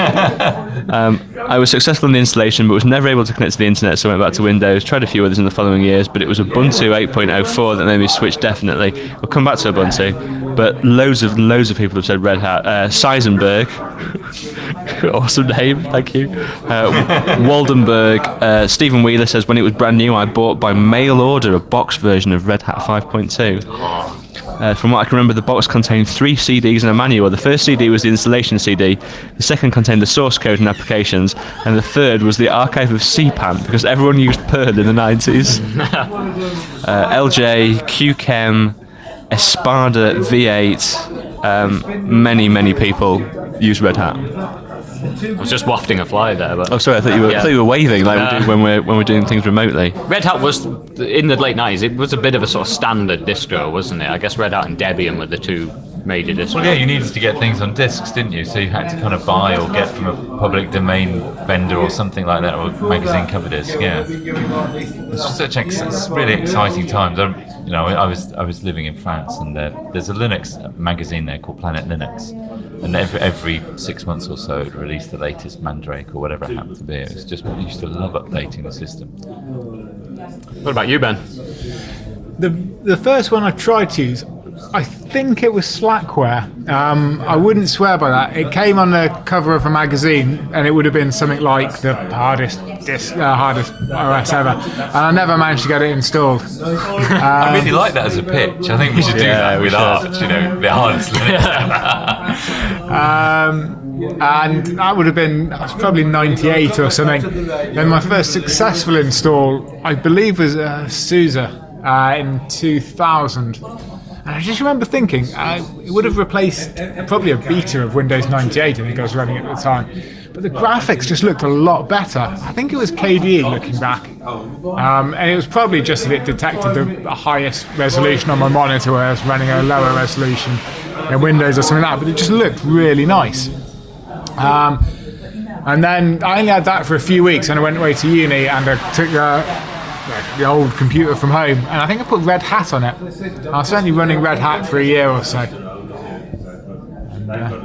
um, I was successful in the installation, but was never able to connect to the internet, so I went back to Windows. Tried a few others in the following years, but it was Ubuntu eight point oh four that made me switch definitely. We'll come back to Ubuntu, but loads of loads of people have said Red Hat. Uh, Seisenberg, awesome name, thank you. Uh, Waldenberg, uh, Stephen Wheeler says when it was brand new, I bought by mail order a box version of Red Hat five point two. Uh, from what I can remember, the box contained three C Ds and a manual. The first C D was the installation C D, the second contained the source code and applications, and the third was the archive of C PAN, because everyone used Perl in the nineties. uh, L J, QChem, Espada V eight, um, many, many people use Red Hat. I was just wafting a fly there, but Oh, sorry, I thought you were, I Yeah. thought you were waving like Uh, we do when we're, when we're doing things remotely. Red Hat was in the late nineties. It was a bit of a sort of standard distro, wasn't it? I guess Red Hat and Debian were the two major distros. Well, yeah, you needed to get things on discs, didn't you? So you had to kind of buy or get from a public domain vendor or something like that, or magazine cover disc. Yeah, it's such ex- it's really exciting times. I, you know, I was I was living in France, and uh, there's a Linux magazine there called Planet Linux, and every every six months or so it released the latest Mandrake or whatever it happened to be. It was just I used to love updating the system. What about you, Ben? The the first one I tried to use, I think it was Slackware. Um, I wouldn't swear by that. It came on the cover of a magazine, and it would have been something like the hardest disk, uh, hardest O S ever. And I never managed to get it installed. I really like that as a pitch. I think we should do Yeah, that we with should. art. You know, the hardest Linux ever. Um, and that would have been that was probably ninety-eight or something. Then my first successful install, I believe, was uh, SUSE uh, in two thousand. And I just remember thinking, uh, it would have replaced probably a beta of Windows ninety-eight, I think I was running at the time. But the graphics just looked a lot better. I think it was K D E looking back. Um, and it was probably just that it detected the, the highest resolution on my monitor, where I was running a lower resolution in Windows or something like that. But it just looked really nice. Um, and then I only had that for a few weeks, and I went away to uni, and I took uh, the old computer from home, and I think I put Red Hat on it. I was certainly running Red Hat for a year or so. And, uh,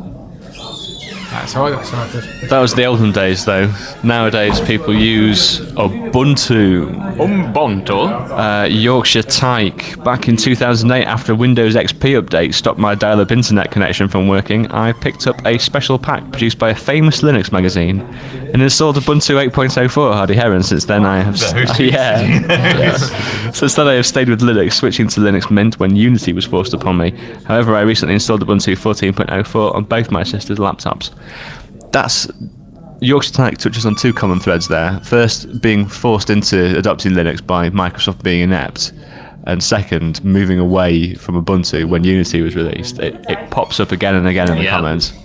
that's how I got started. That was the olden days, though. Nowadays, people use Ubuntu. Ubuntu. Uh, Yorkshire Tyke. Back in two thousand eight, after a Windows X P update stopped my dial-up internet connection from working, I picked up a special pack produced by a famous Linux magazine and installed Ubuntu eight point oh four. Hardy Heron. Since then, I have The host yeah. Yes. Since then, I have stayed with Linux, switching to Linux Mint when Unity was forced upon me. However, I recently installed Ubuntu fourteen point oh four on both my sisters' laptops. That's Yorkshire Tyke touches on two common threads there. First, being forced into adopting Linux by Microsoft being inept, and second, moving away from Ubuntu when Unity was released. It, it pops up again and again in the Yeah. comments.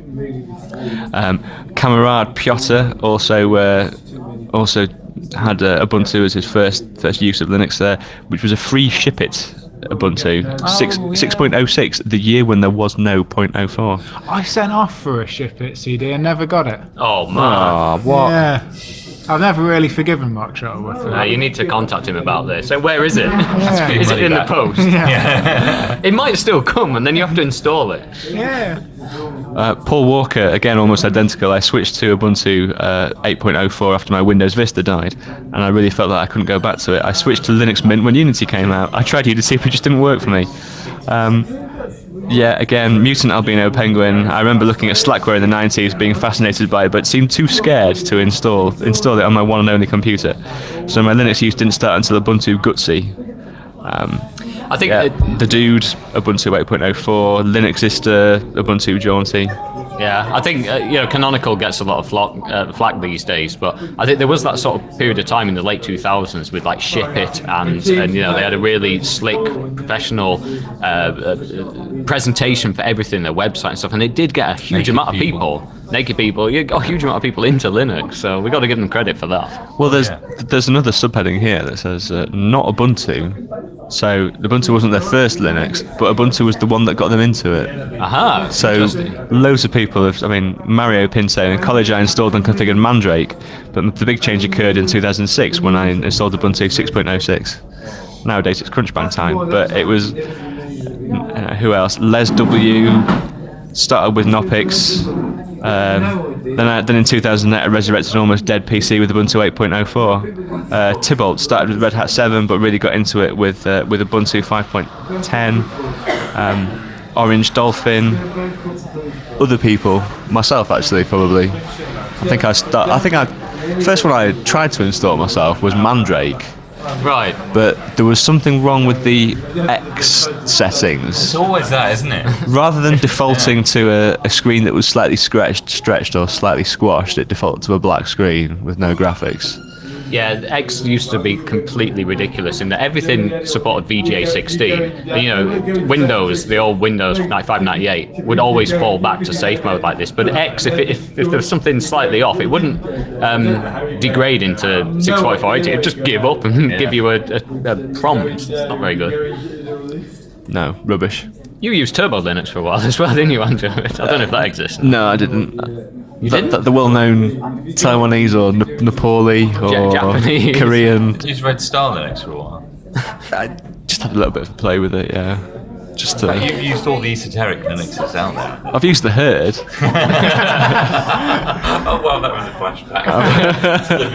Um, Kamerad Piotr also uh, also had uh, Ubuntu as his first first use of Linux there, which was a free ship it Ubuntu six yeah. six point oh six, the year when there was no point oh four. I sent off for a Ship It C D and never got it. Oh man. Ah, what? Yeah. I've never really forgiven Mark Shuttleworth for Uh, that. you need to contact him about this. So where is it? Yeah. Is it in the Money back. post? It might still come, and then you have to install it. Yeah. Uh, Paul Walker, again almost identical. I switched to Ubuntu uh, eight point oh four after my Windows Vista died, and I really felt that I couldn't go back to it. I switched to Linux Mint when Unity came out. I tried Unity, but it just didn't work for me. Um, yeah, again, Mutant Albino Penguin. I remember looking at Slackware in the nineties, being fascinated by it, but seemed too scared to install install it on my one and only computer. So my Linux use didn't start until Ubuntu Gutsy. Um, I think yeah, it, the Dude, Ubuntu eight point oh four, Linux Sister, Ubuntu Jaunty. Yeah, I think uh, you know Canonical gets a lot of flack, uh, flack these days, but I think there was that sort of period of time in the late two thousands with like Ship It and and you know they had a really slick, professional uh, uh, presentation for everything, their website and stuff, and it did get a huge Naked amount of people. people, naked people, you got a huge amount of people into Linux, so we got to give them credit for that. Well, there's Yeah. there's another subheading here that says uh, not Ubuntu. So Ubuntu wasn't their first Linux, but Ubuntu was the one that got them into it. Aha. So interesting. loads of people have, I mean, Mario Pinto, in college I installed and configured Mandrake, but the big change occurred in two thousand six when I installed Ubuntu six point oh six. Nowadays it's Crunchbang time, but it was, uh, who else? Les W started with Knoppix. Um, then, I, then in two thousand eight I resurrected an almost dead P C with Ubuntu eight point oh four. Uh, Tybalt started with Red Hat seven, but really got into it with uh, with Ubuntu five point ten. Um, Orange Dolphin, other people, myself actually probably. I think I start. I think I first one I tried to install myself was Mandrake, Right. but there was something wrong with the X settings. It's always that, isn't it? Rather than defaulting to a, a screen that was slightly stretched, stretched or slightly squashed, it defaulted to a black screen with no graphics. Yeah, X used to be completely ridiculous in that everything supported V G A sixteen. And, you know, Windows, the old Windows ninety-five ninety-eight, would always fall back to safe mode like this. But X, if, it, if, if there was something slightly off, it wouldn't um, degrade into six forty-four eighty. It'd just give up and give you a, a, a prompt. It's not very good. No, rubbish. You used Turbo Linux for a while as well, didn't you, Andrew? I don't know if that exists. No, I didn't. You The, didn't? the, the well-known Taiwanese or Nep- Nepali or Japanese. Korean. Used Red Star Linux for a while. I just had a little bit of a play with it, yeah. Just to, You've used all the esoteric Linuxes out there. I've used the herd. Oh well, that was a flashback to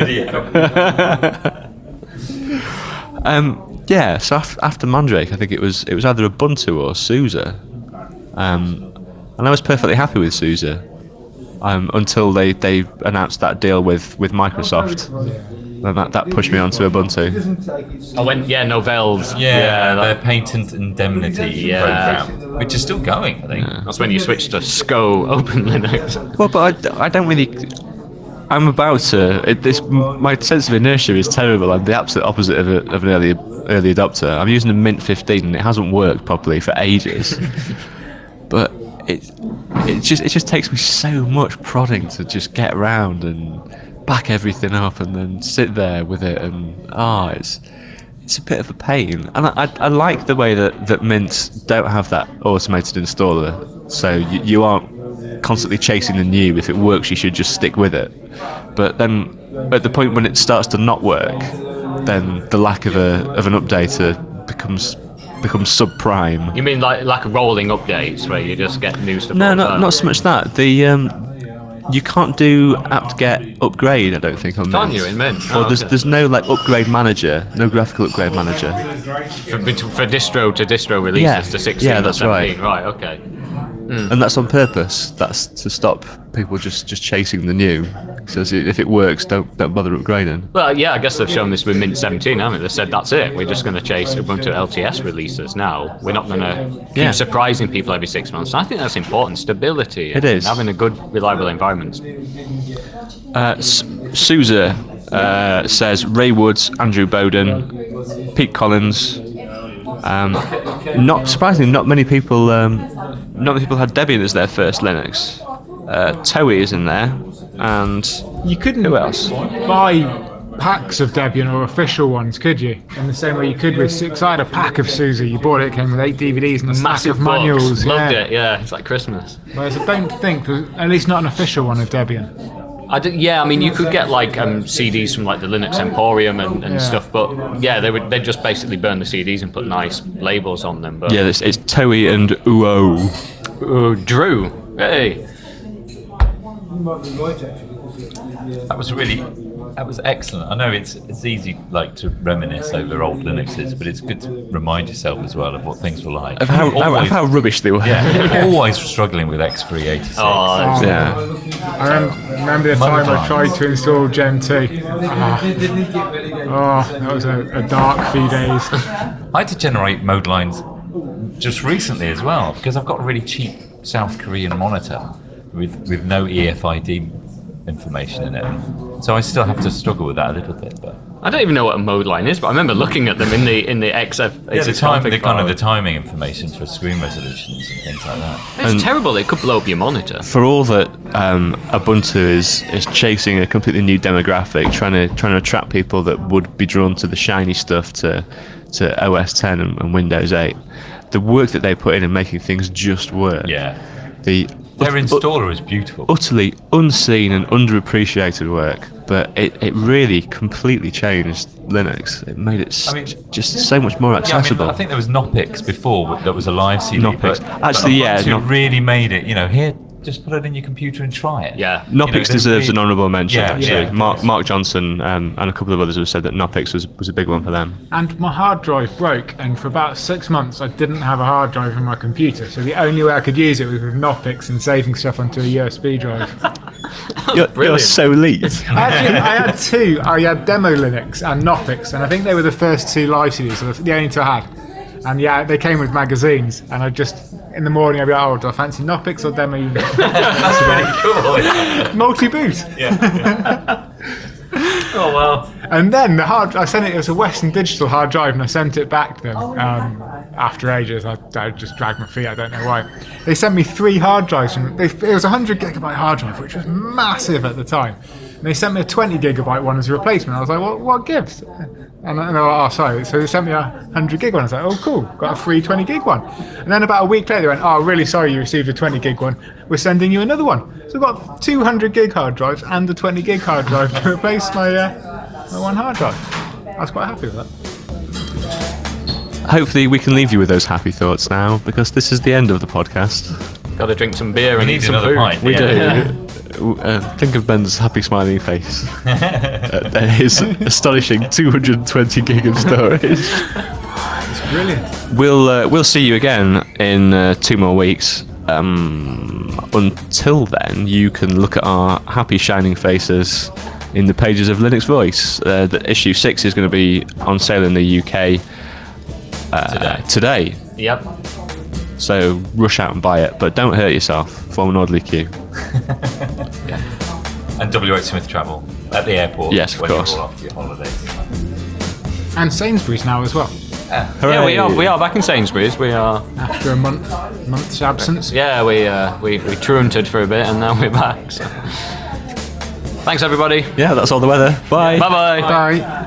the video. Um, yeah, so af- after Mandrake, I think it was it was either Ubuntu or SUSE, um, and I was perfectly happy with SUSE um, until they, they announced that deal with, with Microsoft, and that, that pushed me onto Ubuntu. I went, yeah, Novell's. Yeah, that- their patent indemnity Yeah. program, which is still going, I think. That's when you switch to SCO Open Linux. Well, but I, d- I don't really. I'm about to. It, this my sense of inertia is terrible. I'm the absolute opposite of, a, of an early early adopter. I'm using a Mint fifteen and it hasn't worked properly for ages. But it it just it just takes me so much prodding to just get around and back everything up and then sit there with it and ah, oh, it's it's a bit of a pain. And I, I I like the way that that Mint don't have that automated installer, so you, you aren't constantly chasing the new. If it works, you should just stick with it. But then at the point when it starts to not work, then the lack of a of an updater becomes becomes subprime. You mean like like rolling updates where you just get new stuff? No, all the not time? not so much that. The um, you can't do apt-get upgrade. I don't think on Can't Mint. you in Mint? Or Oh, there's okay. there's no like upgrade manager, no graphical upgrade manager. for, for distro to distro releases Yeah. to sixteen Yeah, or that's right. seventeen. Right, okay. And that's on purpose. That's to stop people just, just chasing the new. So if it works, don't don't bother upgrading. Well, yeah, I guess they've shown this with Mint seventeen, haven't they? They said that's it. We're just going to chase Ubuntu L T S releases now. We're not going to keep Yeah. surprising people every six months. I think that's important. Stability. It and is. having a good, reliable environment. Uh, S- SUSE uh, says Ray Woods, Andrew Bowden, Pete Collins. Um, not surprisingly, not many people. Um, not many people had Debian as their first Linux. Uh, Toei is in there, and You couldn't Who else? buy packs of Debian or official ones, could you? In the same way you could with six. I had a pack of SUSE. You bought it, it came with eight D V Ds and a stack Massive of manuals. books. Loved yeah. it. Yeah, it's like Christmas. Whereas I don't think, at least not an official one of Debian. I d- yeah, I mean, you could get like um, C Ds from like the Linux Emporium and, and Yeah. stuff, but yeah, they would they just basically burn the C Ds and put nice labels on them. But yeah, it's, it's Toei and Uo. Ooh, Drew, hey, That was really, that was excellent. I know it's it's easy like to reminisce over old Linuxes, but it's good to remind yourself as well of what things were like. Of how, how, always, of how rubbish they were. yeah, always struggling with X three eighty-six. oh, Yeah. I rem- remember the time I tried to install Gen two. Ah. Oh, that was a, a dark few days. I had to generate mode lines just recently as well because I've got a really cheap South Korean monitor, with with no E F I D information in it. So I still have to struggle with that a little bit. But I don't even know what a mode line is, but I remember looking at them in the in the X F. yeah, the time, the kind of the timing information for screen resolutions and things like that. It's And- terrible. It could blow up your monitor. For all that um, Ubuntu is is chasing a completely new demographic, trying to trying to attract people that would be drawn to the shiny stuff to to O S ten and, and Windows eight, the work that they put in in making things just work. Yeah, The their ut- installer is beautiful. utterly unseen and underappreciated work, but it, it really completely changed Linux. It made it s- I mean- just so much more Yeah, I, mean, accessible. I think there was Knoppix before that was a live C D. Knoppix. but- Actually, but yeah, Ubuntu Nop- really made it. You know, here, just put it in your computer and try it. Yeah. You know, Knoppix there's deserves the- an honourable mention, Yeah, actually. yeah. Mark, Mark Johnson um, and a couple of others have said that Knoppix was, was a big one for them. And my hard drive broke, and for about six months I didn't have a hard drive in my computer, so the only way I could use it was with Knoppix and saving stuff onto a U S B drive. You're, you're brilliant. so elite. Actually, I had two. I had Demo Linux and Knoppix, and I think they were the first two live C Ds, so the only two I had. And yeah, they came with magazines, and I just, in the morning I'd be like, oh, do I fancy Knoppix or Demo Linux? That's really cool. Yeah. Multi-boot. Oh well. And then the hard, I sent it, it was a Western Digital hard drive, and I sent it back to them um, after ages. I, I just dragged my feet, I don't know why. They sent me three hard drives, from, they, it was a one hundred gigabyte hard drive, which was massive at the time. And they sent me a twenty gigabyte one as a replacement. I was like, well, what gives? And, and they were like, oh, sorry. So they sent me a one hundred gig one. I was like, oh, cool, got a free twenty gig one. And then about a week later, they went, oh, really sorry you received a twenty gig one. We're sending you another one. So I've got two hundred gig hard drives and a twenty gig hard drive to replace my, uh, my one hard drive. I was quite happy with that. Hopefully we can leave you with those happy thoughts now, because this is the end of the podcast. Got to drink some beer We and need eat some another food. pint. We yeah. do. Uh, think of Ben's happy smiling face. uh, his astonishing two hundred twenty gig of storage. It's brilliant. We'll uh, we'll see you again in uh, two more weeks. Um, until then, you can look at our happy shining faces in the pages of Linux Voice. Uh, the issue six is going to be on sale in the U K uh, Today. today. Yep. So rush out and buy it, but don't hurt yourself. Form an orderly queue. And W H Smith Travel at the airport. Yes, of when course. You're all off your holidays. And Sainsbury's now as well. Yeah, we are. We are back in Sainsbury's. We are. After a month, month's absence. Yeah, we uh, we we truanted for a bit, and now we're back. So. Thanks, everybody. Yeah, that's all the weather. Bye. Bye bye. Bye.